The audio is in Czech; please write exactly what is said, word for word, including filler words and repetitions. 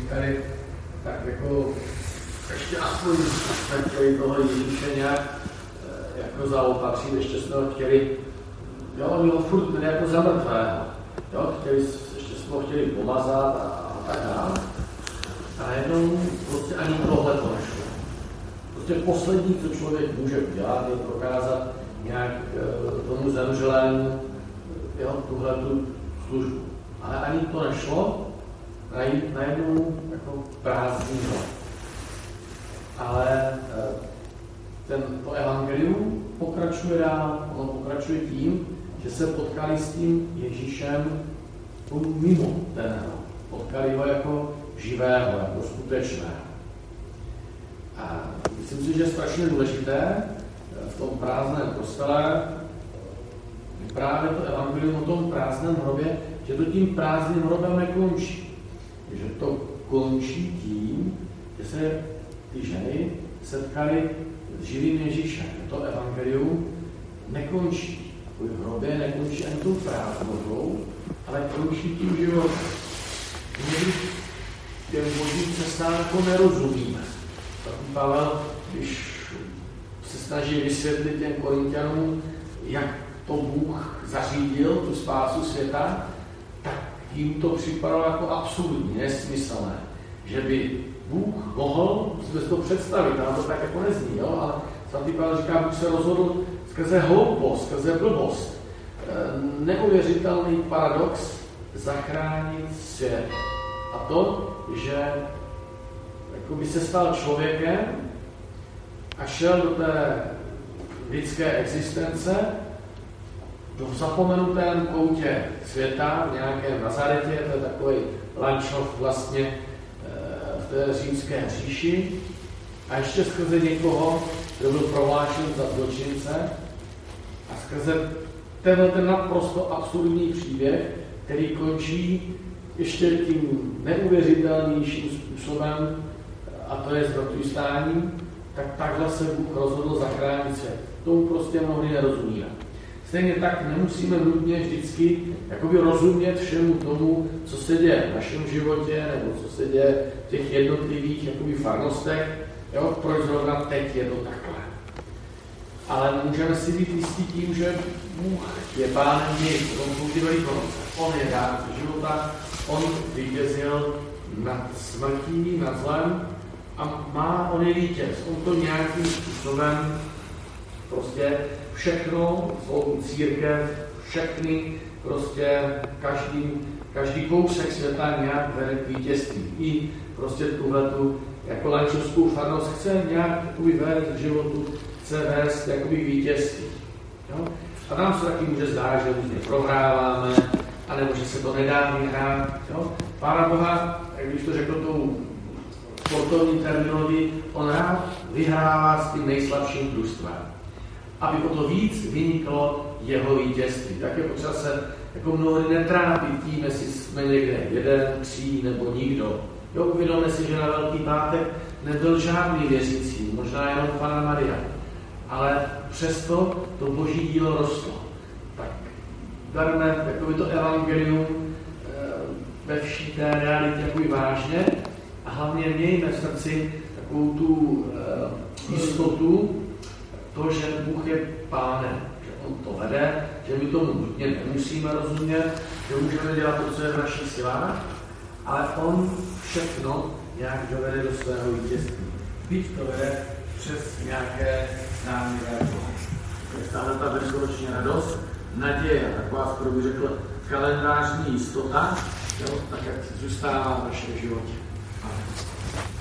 říkali, tak jako ještě aspoň jsme chtěli toho Ježíše nějak jako zaopatřit, ještě jsme ho chtěli, jo, oni ho furt jako za mrtvého, jo, chtěli, ještě jsme ho chtěli pomazat a, a tak dále. A jednou prostě ani tohle to nešlo. Prostě poslední, co člověk může udělat, je prokázat nějak e, tomu zemřelému, jo, tuhletu službu. Ale ani to nešlo, najít najednou jako prázdný hlad. Ale e, ten, to evangelium pokračuje dál, ono pokračuje tím, že se potkali s tím Ježíšem mimo ten hlad. Potkali ho jako živého, jako skutečného. A myslím si, že je strašně důležité v tom prázdném kostele právě to evangelium o tom prázdném hrobě, že to tím prázdným hrobem nekončí. Že to končí tím, že se ty ženy setkaly s živým Ježíšem. To evangelium nekončí v hrobě, nekončí ani tou prázdnotou, ale končí tím životem. Někdy těm božím cestám jako nerozumíme. Svatý Pavel, když se snaží vysvětlit těm Korinťanům, jak to Bůh zařídil, tu spásu světa, tak jim to připadalo jako absurdní, nesmyslné. Že by Bůh mohl si to představit, nám to tak jako nezní, jo? Ale svatý Pavel říká, Bůh se rozhodl skrze hloupost, skrze blbost, neuvěřitelný paradox, zachránit svět. A to, že by se stal člověkem a šel do té lidské existence, do zapomenutém koutě světa, v nějakém Nazaretě, to je takový Lančov vlastně v té římské říši, a ještě skrze někoho, kdo byl prohlášen za zločince, a skrze tenhle ten naprosto absurdní příběh, který končí ještě tím neuvěřitelnějším způsobem, a to je zmrtvý stání, tak takhle se Bůh rozhodl zachránit svět. Tomu prostě mnohdy nerozumíme. Stejně tak nemusíme nutně vždycky jakoby rozumět všemu tomu, co se děje v našem životě, nebo co se děje v těch jednotlivých jakoby farnostech, jo, proč zrovna teď je to takhle. Ale můžeme si být jistí tím, že Bůh je pánem dějin, on jsou Velikonoce, on je dárce života, on vítězil nad smrtí, nad zlem a má, on je vítěz. On to nějakým způsobem prostě všechno, svou církev, všechny, prostě každý, každý kousek světa nějak vede k vítězství. I prostě tuhletu jako lančovskou farnost chce nějak takový vést v životu, chce vést jakoby vítězství. Jo? A nám se taky může zdát, že různě prohráváme, anebo že se to nedá vyhrát. Jo? Pána Boha, když to řekl tou sportovní terminologii, on rád vyhrává s tím nejslabším družstvem. Aby o to víc vyniklo jeho vítězství. Tak je potřeba se jako mnohdy netrápit tím, jestli jsme někde jeden, tří nebo nikdo. Jo, uvědomme si, že na Velký pátek nebyl žádný věřící, možná jenom Panna Maria. Ale přesto to boží dílo rostlo. Tak berme takový to evangelium ve vší té realitě jakoby vážně a hlavně mějme v srdci takovou tu e, jistotu, to, že Bůh je pánem, že on to vede, že my tomu nutně nemusíme rozumět, že můžeme dělat to, co je v našich silách, ale on všechno nějak dovede do svého vítězství. Byť to vede přes nějaké známé reakce. To je stále ta velikonoční radost, naděje, taková, skoro bych řekl, kalendářní jistota, jo, tak jak zůstává v našem životě. Amen.